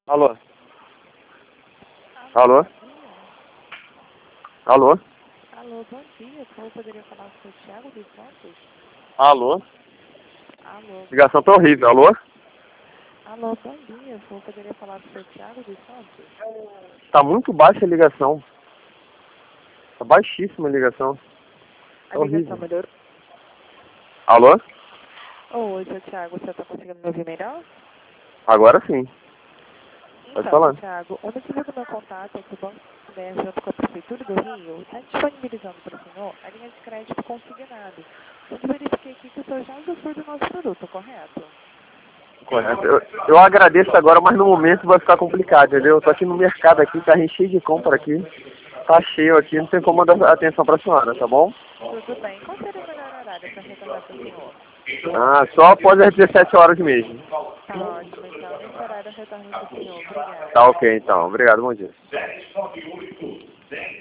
Alô? Alô? Alô? Alô, bom dia. Eu poderia falar com o seu Thiago dos Santos? Alô? Alô. Ligação tá horrível. Alô? Alô, bom dia. Eu poderia falar com o seu Thiago dos Santos? Tá muito baixa a ligação. Tá baixíssima a ligação. Tá A ligação horrível. melhorou? Alô? Oi, seu Thiago, você está conseguindo me ouvir melhor? Agora sim. Pode Então, falar. Thiago, o motivo do meu contato é que o Banco Santander, junto com a Prefeitura do Rio, está disponibilizando para o senhor a linha de crédito consignado. Eu verifiquei aqui que o senhor já usufrui do nosso produto, correto? Correto. Eu agradeço agora, mas no momento vai ficar complicado, entendeu? Eu tô aqui no mercado aqui, carrinho cheio de compra aqui. Tá cheio aqui, não tem como dar atenção pra senhora, tá bom? Tudo bem. Qual seria o melhor horário para retornar para o senhor? Ah, só após as 17 horas mesmo. Tá ótimo, então. Nesse horário eu retorno para o senhor. Obrigada. Tá ok então. Obrigado, bom dia.